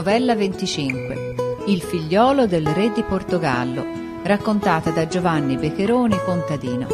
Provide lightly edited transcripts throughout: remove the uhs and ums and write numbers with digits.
Novella 25. Il figliolo del re di Portogallo, raccontata da Giovanni Becheroni, contadino.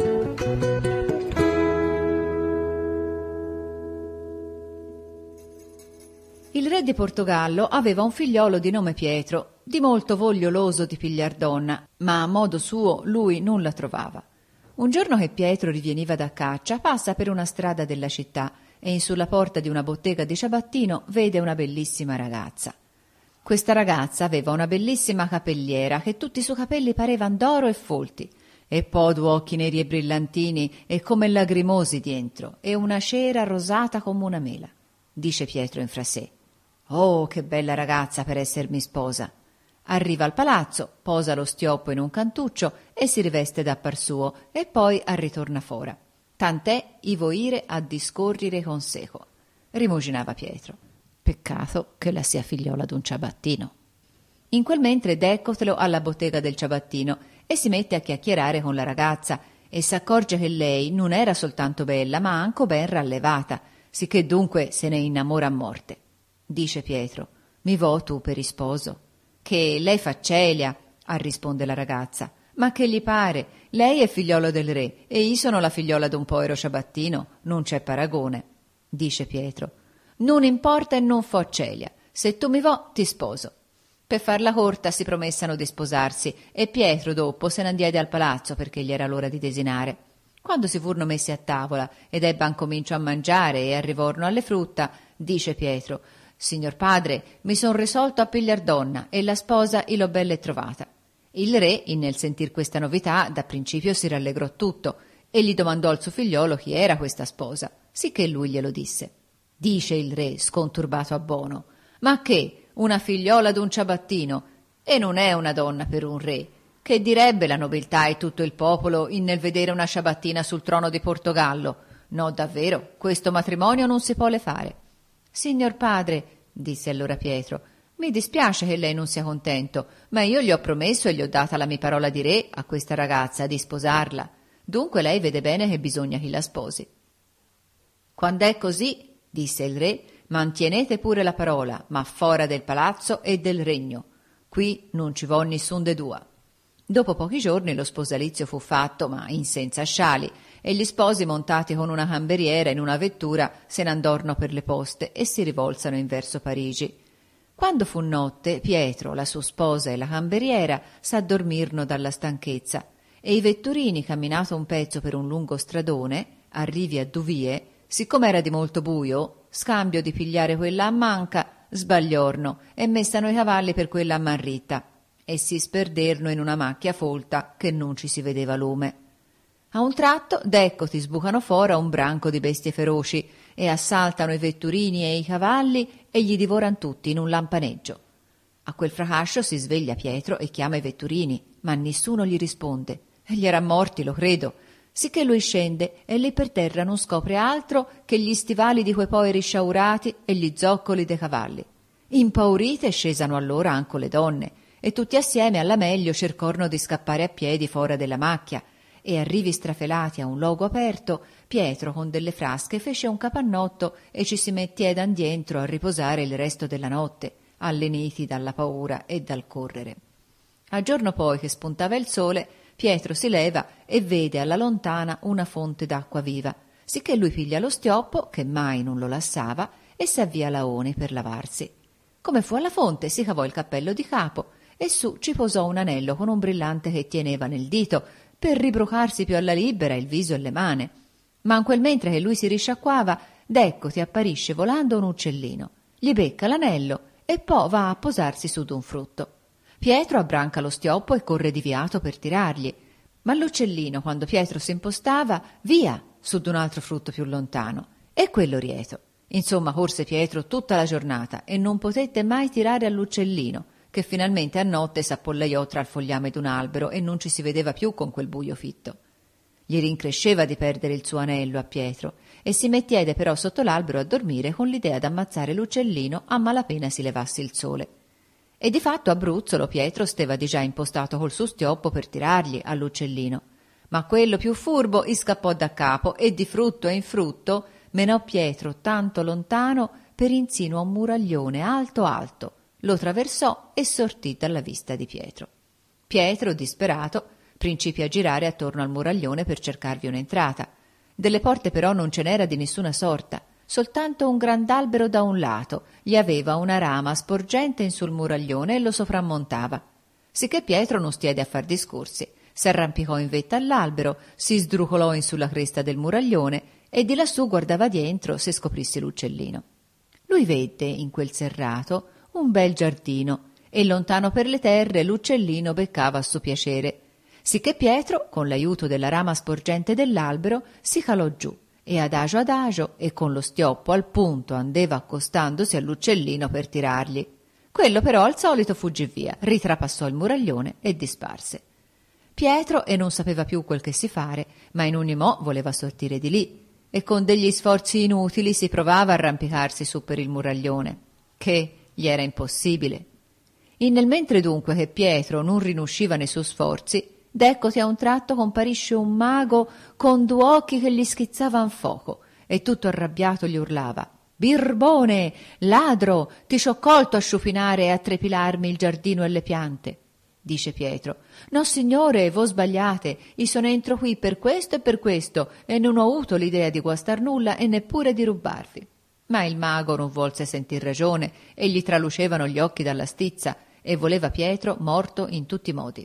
Il re di Portogallo aveva un figliolo di nome Pietro, di molto voglioloso di pigliar donna, ma a modo suo lui non la trovava. Un giorno che Pietro riveniva da caccia, passa per una strada della città e in sulla porta di una bottega di ciabattino vede una bellissima ragazza. Questa ragazza aveva una bellissima capelliera che tutti i suoi capelli parevan d'oro e folti, e poi due occhi neri e brillantini e come lagrimosi dientro, e una cera rosata come una mela. Dice Pietro in fra sé: «Oh, che bella ragazza per essermi sposa!» Arriva al palazzo, posa lo stioppo in un cantuccio e si riveste da par suo e poi arritorna fora. Tant'è ivo ire a discorrere con seco. Rimuginava Pietro. Peccato che la sia figliola d'un ciabattino. In quel mentre deccotelo alla bottega del ciabattino e si mette a chiacchierare con la ragazza e s'accorge che lei non era soltanto bella ma anco ben rallevata, sicché dunque se ne innamora a morte. Dice Pietro: «Mi vo tu per isposo?» «Che lei fa Celia», risponde la ragazza. «Ma che gli pare? Lei è figliolo del re e io sono la figliola d'un povero ciabattino, non c'è paragone». Dice Pietro: «Non importa e non fo Celia, se tu mi vo ti sposo». Per farla corta si promessano di sposarsi e Pietro dopo se ne andiede al palazzo perché gli era l'ora di desinare. Quando si furono messi a tavola ed ebban comincio a mangiare e arrivorno alle frutta, dice Pietro: «Signor padre, mi son risolto a pigliar donna e la sposa i l'ho belle trovata». Il re, nel sentir questa novità, da principio si rallegrò tutto e gli domandò al suo figliolo chi era questa sposa, sicché lui glielo disse. Dice il re, sconturbato a bono: «Ma che, una figliola d'un ciabattino? E non è una donna per un re? Che direbbe la nobiltà e tutto il popolo nel vedere una ciabattina sul trono di Portogallo? No, davvero, questo matrimonio non si può le fare». «Signor padre», disse allora Pietro, «mi dispiace che lei non sia contento, ma io gli ho promesso e gli ho data la mia parola di re a questa ragazza di sposarla. Dunque lei vede bene che bisogna che la sposi». «Quando è così», disse il re, «mantienete pure la parola, ma fora del palazzo e del regno. Qui non ci vo nessun de due». Dopo pochi giorni lo sposalizio fu fatto, ma in senza sciali, e gli sposi, montati con una camberiera in una vettura, se ne andorno per le poste e si rivolsano in verso Parigi. Quando fu notte, Pietro, la sua sposa e la camberiera s'addormirno dalla stanchezza, e i vetturini, camminato un pezzo per un lungo stradone, arrivi a Duvie, siccome era di molto buio, scambio di pigliare quella a manca, sbagliorno e messano i cavalli per quella a manritta, e si sperderno in una macchia folta che non ci si vedeva lume. A un tratto, deccoti sbucano fora un branco di bestie feroci e assaltano i vetturini e i cavalli e gli divoran tutti in un lampaneggio. A quel fracascio si sveglia Pietro e chiama i vetturini, ma nessuno gli risponde. Egli era morti, lo credo, sicché lui scende e lì per terra non scopre altro che gli stivali di quei poveri sciaurati e gli zoccoli dei cavalli. Impaurite scesano allora anco le donne, e tutti assieme alla meglio cercorno di scappare a piedi fora della macchia, e arrivi strafelati a un luogo aperto, Pietro con delle frasche fece un capannotto e ci si mettiedan dientro a riposare il resto della notte, alleniti dalla paura e dal correre. A giorno poi che spuntava il sole, Pietro si leva e vede alla lontana una fonte d'acqua viva, sicché lui piglia lo stioppo, che mai non lo lassava, e s'avvia laoni per lavarsi. Come fu alla fonte si cavò il cappello di capo e su ci posò un anello con un brillante che teneva nel dito per ribrucarsi più alla libera il viso e le mani. Ma in quel mentre che lui si risciacquava, deccoti apparisce volando un uccellino, gli becca l'anello e poi va a posarsi su d'un frutto. Pietro abbranca lo stioppo e corre diviato per tirargli, ma l'uccellino, quando Pietro si impostava, via su d'un altro frutto più lontano, e quello rieto. Insomma, corse Pietro tutta la giornata e non potette mai tirare all'uccellino, che finalmente a notte s'appollaiò tra il fogliame d'un albero e non ci si vedeva più con quel buio fitto. Gli rincresceva di perdere il suo anello a Pietro e si mettiede però sotto l'albero a dormire con l'idea d'ammazzare l'uccellino a malapena si levasse il sole. E di fatto a Bruzzolo Pietro steva di già impostato col suo stioppo per tirargli all'uccellino, ma quello più furbo iscappò da capo e di frutto in frutto menò Pietro tanto lontano per insino a un muraglione alto alto, lo traversò e sortì dalla vista di Pietro. Pietro, disperato, principia a girare attorno al muraglione per cercarvi un'entrata. Delle porte però non ce n'era di nessuna sorta, soltanto un grand'albero da un lato gli aveva una rama sporgente in sul muraglione e lo soprammontava. Sicché Pietro non stiede a far discorsi, s'arrampicò in vetta all'albero, si sdrucolò in sulla cresta del muraglione e di lassù guardava dietro se scoprisse l'uccellino. Lui vede in quel serrato un bel giardino e lontano per le terre l'uccellino beccava a suo piacere, sicché Pietro, con l'aiuto della rama sporgente dell'albero, si calò giù e adagio e con lo stioppo al punto andeva accostandosi all'uccellino per tirargli. Quello però al solito fuggì via, ritrapassò il muraglione e disparse. Pietro non sapeva più quel che si fare, ma in ogni mo voleva sortire di lì e con degli sforzi inutili si provava a arrampicarsi su per il muraglione, che gli era impossibile. Nel mentre dunque che Pietro non rinusciva nei suoi sforzi, d'eccoti a un tratto comparisce un mago con due occhi che gli schizzavan fuoco e tutto arrabbiato gli urlava: «Birbone, ladro, ti c'ho colto a sciupinare e a trepilarmi il giardino e le piante». Dice Pietro: «No, signore, vo sbagliate, io sono entro qui per questo e non ho avuto l'idea di guastar nulla e neppure di rubarvi». Ma il mago non volse sentir ragione e gli tralucevano gli occhi dalla stizza e voleva Pietro morto in tutti i modi.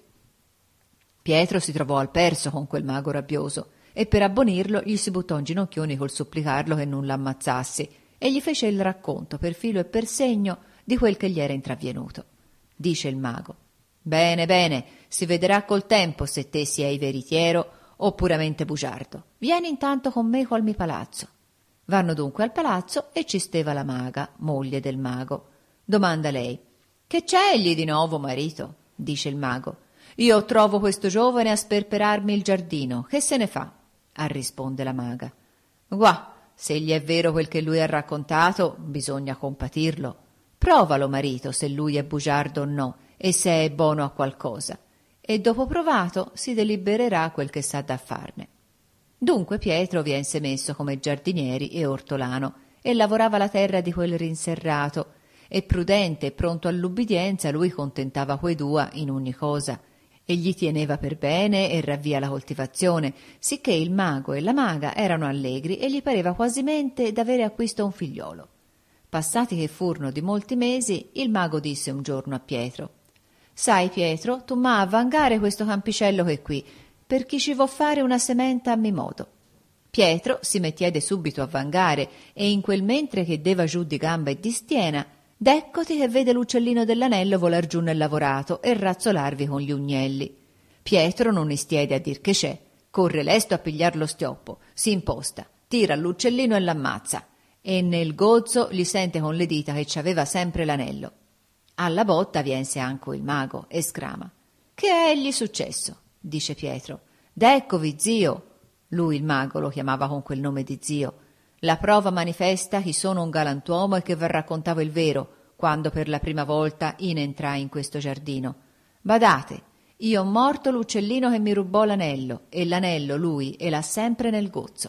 Pietro si trovò al perso con quel mago rabbioso e per abbonirlo gli si buttò in ginocchioni col supplicarlo che non l'ammazzassi e gli fece il racconto per filo e per segno di quel che gli era intravvenuto. Dice il mago: «Bene, bene, si vedrà col tempo se te sei veritiero o puramente bugiardo. Vieni intanto con me col mio palazzo». Vanno dunque al palazzo e ci steva la maga, moglie del mago. Domanda lei: «Che c'è egli di nuovo, marito?» Dice il mago: «Io trovo questo giovane a sperperarmi il giardino, che se ne fa?» Risponde la maga: «Guà, se gli è vero quel che lui ha raccontato, bisogna compatirlo. Provalo, marito, se lui è bugiardo o no e se è buono a qualcosa, e dopo provato si delibererà quel che sa da farne». Dunque Pietro viense messo come giardinieri e ortolano e lavorava la terra di quel rinserrato, e prudente e pronto all'ubbidienza lui contentava quei due in ogni cosa e gli tieneva per bene e ravvia la coltivazione, sicché il mago e la maga erano allegri e gli pareva quasimente d'avere acquisto un figliolo. Passati che furono di molti mesi, il mago disse un giorno a Pietro: «Sai, Pietro, tu m'ha a vangare questo campicello che è qui, per chi ci vo fare una sementa a mi modo». Pietro si mettiede subito a vangare e in quel mentre che deva giù di gamba e di stiena, d'eccoti che vede l'uccellino dell'anello volar giù nel lavorato e razzolarvi con gli ugnelli. Pietro non istiede a dir che c'è, corre lesto a pigliar lo stioppo, si imposta, tira l'uccellino e l'ammazza, e nel gozzo gli sente con le dita che ci aveva sempre l'anello. Alla botta viense anco il mago e scrama: «Che è egli successo?» Dice Pietro: «D'eccovi, zio». Lui, il mago, lo chiamava con quel nome di zio. «La prova manifesta che sono un galantuomo e che vi raccontavo il vero quando per la prima volta entrai in questo giardino. Badate, io ho morto l'uccellino che mi rubò l'anello e l'anello lui e l'ha sempre nel gozzo».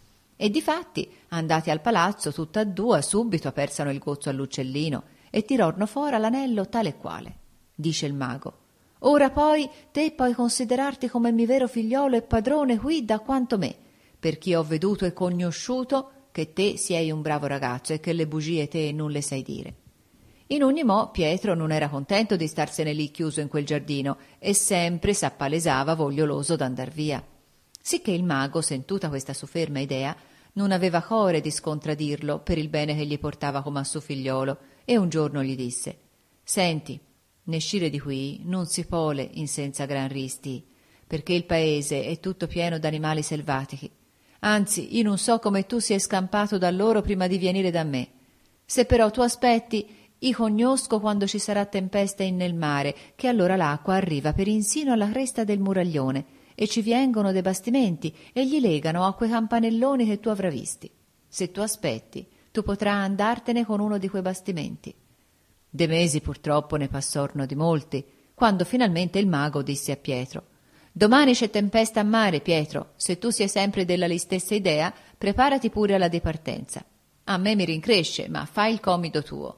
E difatti, andati al palazzo, tutta e due subito apersano il gozzo all'uccellino e tirorno fora l'anello tale e quale. Dice il mago: «Ora poi te puoi considerarti come mi vero figliolo e padrone qui da quanto me, perché ho veduto e conosciuto che te sei un bravo ragazzo e che le bugie te non le sai dire». In ogni mo Pietro non era contento di starsene lì chiuso in quel giardino e sempre s'appalesava voglioloso d'andar via. Sicché il mago, sentuta questa sua ferma idea, non aveva core di scontradirlo per il bene che gli portava come a suo figliolo, e un giorno gli disse: «Senti, ne scire di qui non si pole in senza gran risti, perché il paese è tutto pieno d'animali selvatici. Anzi, io non so come tu sia scampato da loro prima di venire da me. Se però tu aspetti, io cognosco quando ci sarà tempesta nel mare, che allora l'acqua arriva per insino alla cresta del muraglione, e ci vengono dei bastimenti e gli legano a quei campanelloni che tu avrai visti. Se tu aspetti, tu potrai andartene con uno di quei bastimenti». De mesi purtroppo ne passorno di molti, quando finalmente il mago disse a Pietro: «Domani c'è tempesta a mare, Pietro, se tu sei sempre della stessa idea, preparati pure alla dipartenza. A me mi rincresce, ma fai il comido tuo.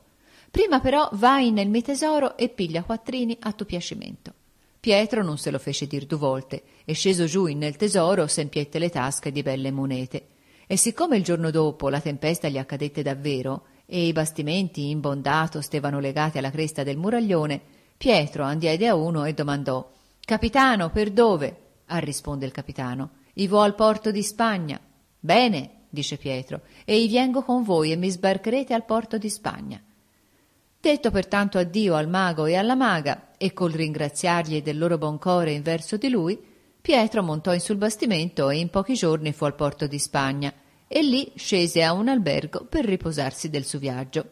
Prima però vai nel mi tesoro e piglia quattrini a tuo piacimento. Pietro non se lo fece dir 2 volte e sceso giù in nel tesoro s'empiette le tasche di belle monete. E siccome il giorno dopo la tempesta gli accadette davvero e i bastimenti in bondato stevano legati alla cresta del muraglione, Pietro andiede a uno e domandò: «Capitano, per dove?» A risponde il capitano: «I vo al porto di Spagna». «Bene», dice Pietro, «e i viengo con voi e mi sbarcherete al porto di Spagna». Detto pertanto addio al mago e alla maga, e col ringraziargli del loro buon core in verso di lui, Pietro montò in sul bastimento e in pochi giorni fu al porto di Spagna, e lì scese a un albergo per riposarsi del suo viaggio.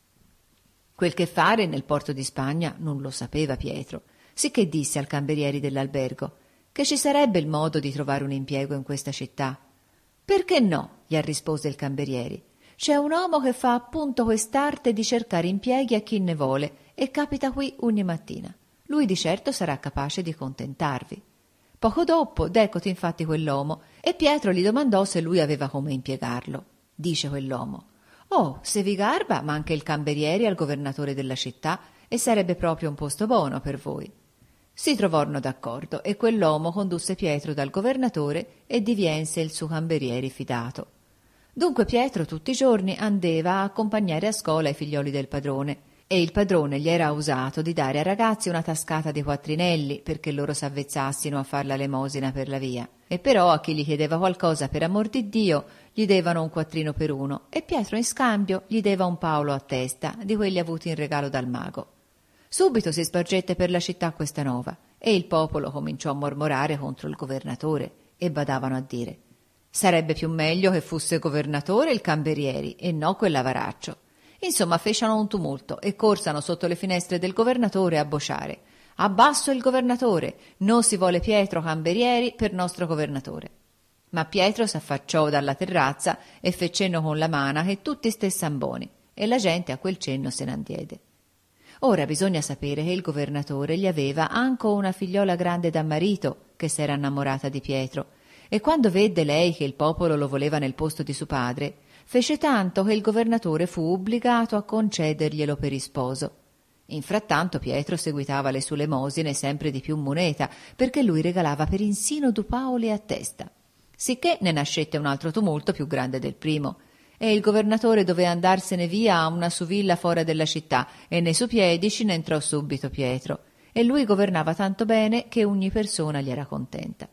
Quel che fare nel porto di Spagna non lo sapeva Pietro, sicché disse al camerieri dell'albergo che ci sarebbe il modo di trovare un impiego in questa città. «Perché no?» gli rispose il camerieri. «C'è un uomo che fa appunto quest'arte di cercare impieghi a chi ne vuole e capita qui ogni mattina. Lui di certo sarà capace di contentarvi». Poco dopo deccoti infatti quell'uomo e Pietro gli domandò se lui aveva come impiegarlo. Dice quell'uomo: «Oh, se vi garba, manca il cameriere al governatore della città e sarebbe proprio un posto buono per voi». Si trovarono d'accordo e quell'uomo condusse Pietro dal governatore e diviense il suo cameriere fidato. Dunque Pietro tutti i giorni andeva a accompagnare a scuola i figlioli del padrone e il padrone gli era usato di dare ai ragazzi una tascata di quattrinelli perché loro s'avvezzassino a far la lemosina per la via. E però a chi gli chiedeva qualcosa per amor di Dio gli devano un quattrino per uno e Pietro in scambio gli deva un paulo a testa di quelli avuti in regalo dal mago. Subito si spargette per la città questa nova e il popolo cominciò a mormorare contro il governatore e badavano a dire: «Sarebbe più meglio che fosse governatore il camerieri e no quell'avaraccio». Insomma fecero un tumulto e corsano sotto le finestre del governatore a bociare: «Abbasso il governatore, non si vuole Pietro camerieri per nostro governatore». Ma Pietro s'affacciò dalla terrazza e fe cenno con la mano che tutti stessan boni e la gente a quel cenno se n'andiede. Ora bisogna sapere che il governatore gli aveva anche una figliola grande da marito che s'era innamorata di Pietro, e quando vedde lei che il popolo lo voleva nel posto di suo padre, fece tanto che il governatore fu obbligato a concederglielo per isposo. Infrattanto Pietro seguitava le sue lemosine sempre di più moneta, perché lui regalava per insino 2 paoli a testa. Sicché ne nascette un altro tumulto più grande del primo, e il governatore doveva andarsene via a una sua villa fuori della città, e nei suoi piedi ci ne entrò subito Pietro, e lui governava tanto bene che ogni persona gli era contenta.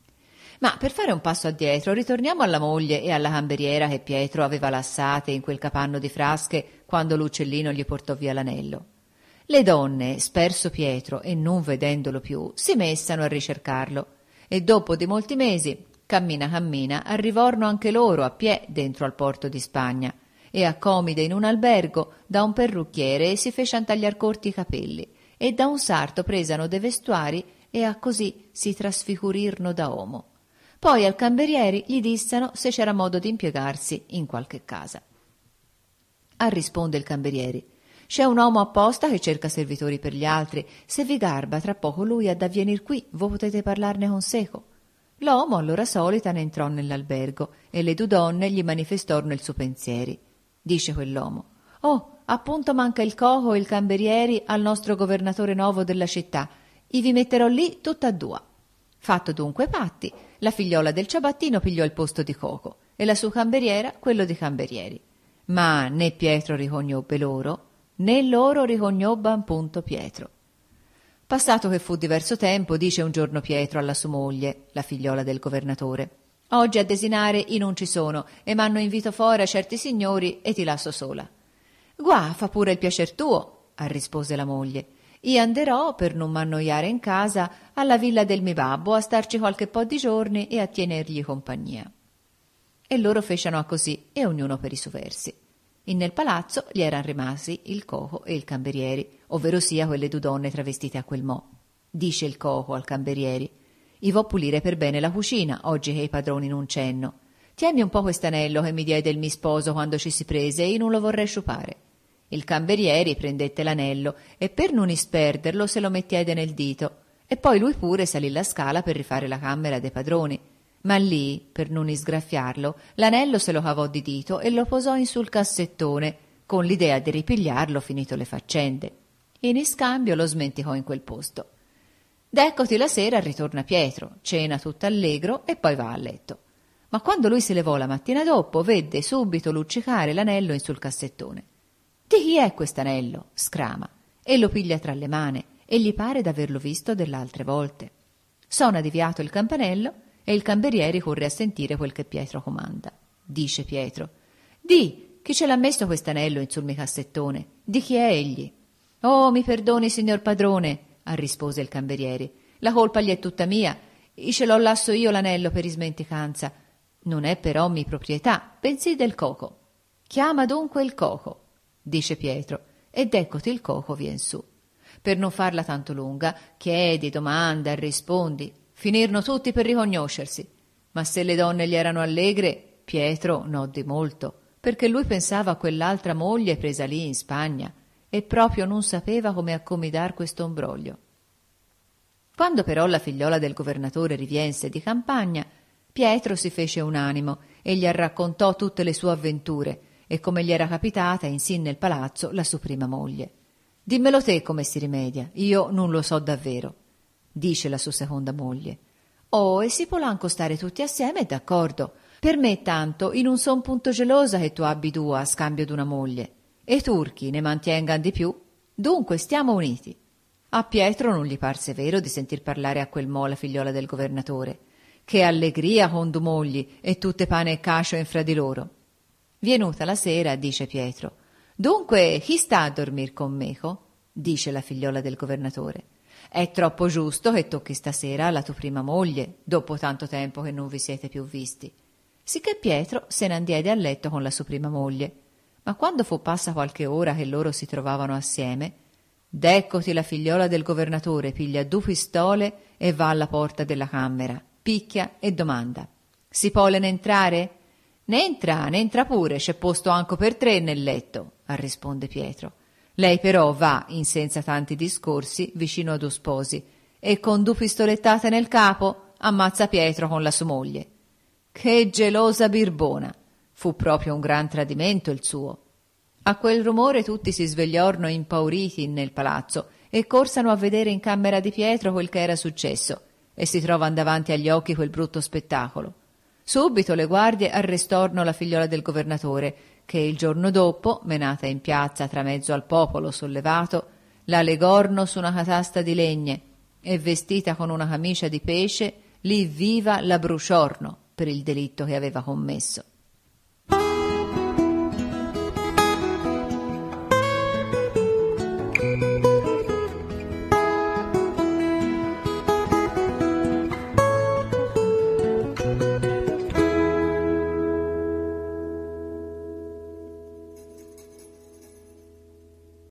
Ma per fare un passo addietro ritorniamo alla moglie e alla cameriera che Pietro aveva lassate in quel capanno di frasche quando l'uccellino gli portò via l'anello. Le donne, sperso Pietro e non vedendolo più, si messano a ricercarlo, e dopo di molti mesi, cammina arrivarono anche loro a piè dentro al porto di Spagna, e a comide in un albergo da un perrucchiere si fecero tagliar corti i capelli, e da un sarto presano dei vestuari e a così si trasfigurirno da uomo. Poi al camerieri gli dissero se c'era modo di impiegarsi in qualche casa. A risponde il camerieri: «C'è un uomo apposta che cerca servitori per gli altri, se vi garba tra poco lui ha da venir qui, voi potete parlarne con seco». L'uomo all'ora solita ne entrò nell'albergo e le 2 donne gli manifestarono il suo pensieri. Dice quell'uomo: «Oh, appunto manca il coco e il camerieri al nostro governatore nuovo della città, vi metterò lì tutta 2. Fatto dunque patti, la figliola del ciabattino pigliò il posto di coco e la sua cameriera quello di camerieri. Ma né Pietro ricognobbe loro, né loro ricognobban punto Pietro. Passato che fu diverso tempo, dice un giorno Pietro alla sua moglie, la figliola del governatore: «Oggi a desinare i non ci sono e m'hanno invito fuori a certi signori e ti lascio sola». «Gua, fa pure il piacer tuo», rispose la moglie. «Io anderò, per non m'annoiare in casa, alla villa del mio babbo a starci qualche po' di giorni e a tenergli compagnia». E loro fecero così, e ognuno per i suoi versi. In nel palazzo gli eran rimasi il coco e il camerieri, ovvero sia quelle 2 donne travestite a quel mo'. Dice il coco al camerieri: «I vo pulire per bene la cucina, oggi che i padroni non cenno. Tienmi un po' quest'anello che mi diede il mio sposo quando ci si prese e io non lo vorrei sciupare». Il camerieri prendette l'anello e per non isperderlo se lo mettiede nel dito, e poi lui pure salì la scala per rifare la camera dei padroni. Ma lì, per non isgraffiarlo, l'anello se lo cavò di dito e lo posò in sul cassettone, con l'idea di ripigliarlo finito le faccende. In iscambio lo smenticò in quel posto. D'eccoti la sera ritorna Pietro, cena tutto allegro e poi va a letto. Ma quando lui si levò la mattina dopo, vede subito luccicare l'anello in sul cassettone. «Di chi è quest'anello?» scrama, e lo piglia tra le mani, e gli pare d'averlo visto delle altre volte. Suona di fiato il campanello e il cameriere corre a sentire quel che Pietro comanda. Dice Pietro: «Di, chi ce l'ha messo quest'anello in sul mio cassettone? Di chi è egli?» «Oh, mi perdoni, signor padrone», rispose il cameriere, «la colpa gli è tutta mia, ce l'ho lasso io l'anello per ismenticanza. Non è però mi proprietà, bensì del coco». «Chiama dunque il coco», dice Pietro, ed eccoti il coco vien su. Per non farla tanto lunga, chiedi, domanda e rispondi. Finirono tutti per riconoscersi, ma se le donne gli erano allegre, Pietro no di molto, perché lui pensava a quell'altra moglie presa lì in Spagna e proprio non sapeva come accomidar questo imbroglio. Quando però la figliola del governatore riviense di campagna, Pietro si fece un animo e gli raccontò tutte le sue avventure e come gli era capitata insin nel palazzo la sua prima moglie. «Dimmelo te come si rimedia, io non lo so davvero», dice la sua seconda moglie. «Oh, e si può anco stare tutti assieme, d'accordo. Per me tanto, in un son punto gelosa che tu abbi due a scambio d'una moglie. E i turchi ne mantengan di più. Dunque stiamo uniti». A Pietro non gli parse vero di sentir parlare a quel mo la figliola del governatore. Che allegria con due mogli e tutte pane e cascio in fra di loro. Vienuta la sera, dice Pietro: «Dunque, chi sta a dormir con meco?» dice la figliola del governatore. «È troppo giusto che tocchi stasera alla tua prima moglie, dopo tanto tempo che non vi siete più visti». Sicché Pietro se ne andiede a letto con la sua prima moglie. Ma quando fu passa qualche ora che loro si trovavano assieme, d'eccoti la figliola del governatore piglia due pistole e va alla porta della camera, picchia e domanda: «Si polene entrare?» Ne entra pure, c'è posto anco per tre nel letto», risponde Pietro. Lei però va, in senza tanti discorsi, vicino a due sposi, e con due pistolettate nel capo ammazza Pietro con la sua moglie. Che gelosa birbona! Fu proprio un gran tradimento il suo. A quel rumore tutti si svegliorno impauriti nel palazzo e corsano a vedere in camera di Pietro quel che era successo, e si trovan davanti agli occhi quel brutto spettacolo. Subito le guardie arrestorno la figliola del governatore, che il giorno dopo, menata in piazza tra mezzo al popolo sollevato, la legorno su una catasta di legne e vestita con una camicia di pesce, lì viva la bruciorno per il delitto che aveva commesso.